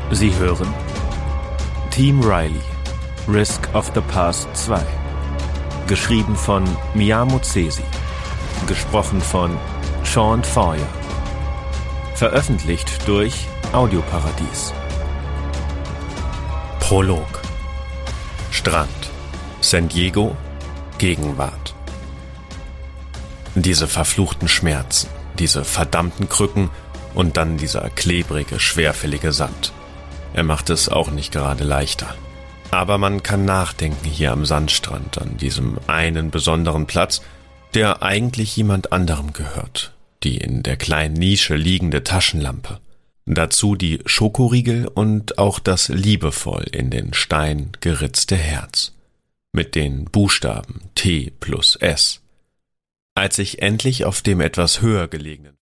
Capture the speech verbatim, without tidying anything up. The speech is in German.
Sie hören Team Riley, Risk of the Past zwei. Geschrieben von Mia Muzesi. Gesprochen von Sean Feuer. Veröffentlicht durch Audioparadies. Prolog. Strand. San Diego. Gegenwart. Diese verfluchten Schmerzen, diese verdammten Krücken und dann dieser klebrige, schwerfällige Sand. Er macht es auch nicht gerade leichter. Aber man kann nachdenken hier am Sandstrand, an diesem einen besonderen Platz, der eigentlich jemand anderem gehört. Die in der kleinen Nische liegende Taschenlampe. Dazu die Schokoriegel und auch das liebevoll in den Stein geritzte Herz. Mit den Buchstaben T plus S. Als ich endlich auf dem etwas höher gelegenen